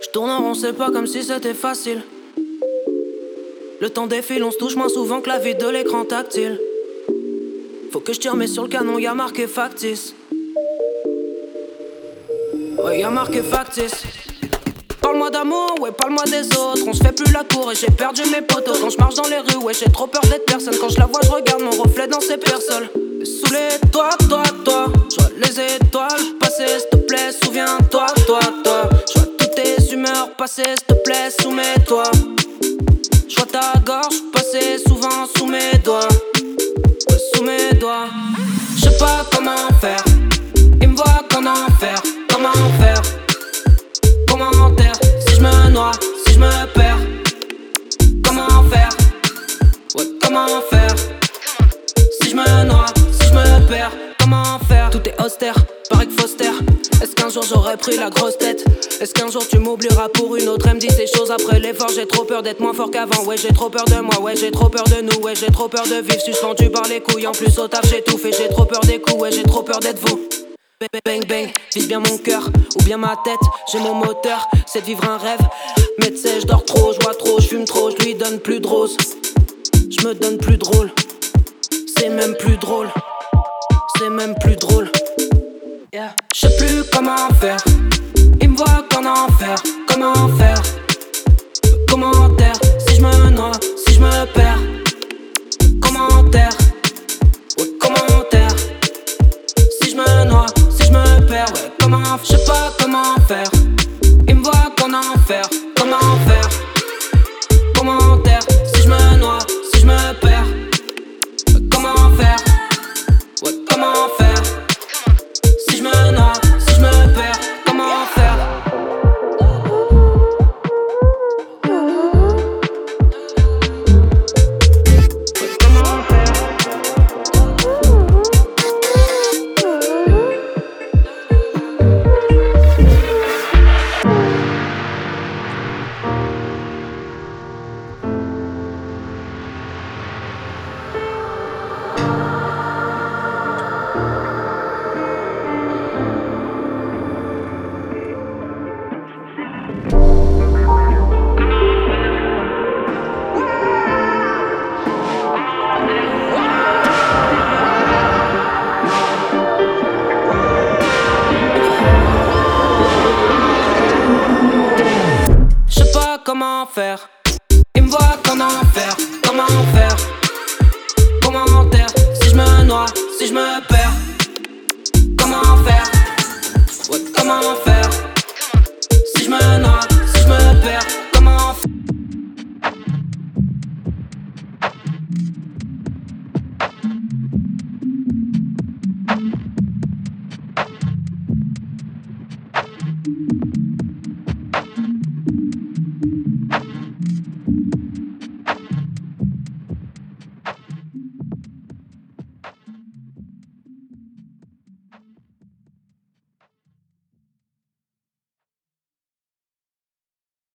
Tourne en rond, c'est pas comme si c'était facile. Le temps défile, on se touche moins souvent que la vie de l'écran tactile. Faut que je tire mais sur le canon, y'a marqué factice. Ouais, y'a marqué factice. Parle-moi d'amour, ouais, parle-moi des autres. On se fait plus la cour et j'ai perdu mes potos. Quand je marche dans les rues, ouais, j'ai trop peur d'être personne. Quand je la vois, je regarde mon reflet dans ses personnes. Saoulé, toi. Je vois les étoiles passer, s'il te plaît, souviens-toi, toi. Je vois toutes tes humeurs passer, s'il te plaît, soumets-toi. Je vois ta gorge passer souvent sous mes doigts. Ouais, sous mes doigts. Je sais pas comment faire. Il me voit qu'en enfer. Comment faire? Commentaire. Si je me noie, si je me perds. Comment faire? Ouais, comment faire? Si je me noie, si je me perds. Comment faire? Tout est austère, pareil que Foster. Est-ce qu'un jour j'aurais pris la grosse tête? Est-ce qu'un jour tu m'oublieras pour une autre? Elle me dit ces choses après l'effort. J'ai trop peur d'être moins fort qu'avant. Ouais, j'ai trop peur de moi, ouais, j'ai trop peur de nous. Ouais, j'ai trop peur de vivre suspendu par les couilles. En plus au taf j'étouffe et j'ai trop peur des coups. Ouais, j'ai trop peur d'être vous. Bang bang, vise bien mon cœur ou bien ma tête, j'ai mon moteur, c'est de vivre un rêve. Mais tu sais, je dors trop, je vois trop, je fume trop, je lui donne plus de rose. Je me donne plus drôle, c'est même plus drôle. C'est même plus drôle. Yeah. Je sais plus comment faire. Il me voit qu'en enfer. Comment faire? Commentaire. Si je me noie, si je me perds. Commentaire. Ouais, commentaire. Si je me noie, si je me perds. Ouais, comment? Je sais pas comment faire. Il me voit qu'en enfer. Comment faire? Commentaire. Si je me noie, si je me perds. Ouais, comment faire? Ouais, comment faire? Si je me noie, si je me perds, comment faire? Ouais, comment faire? Comment faire? Il me voit qu'en enfer. Comment faire? Commentaire. Si je me noie, si je me perds. Comment faire? Ouais, comment faire?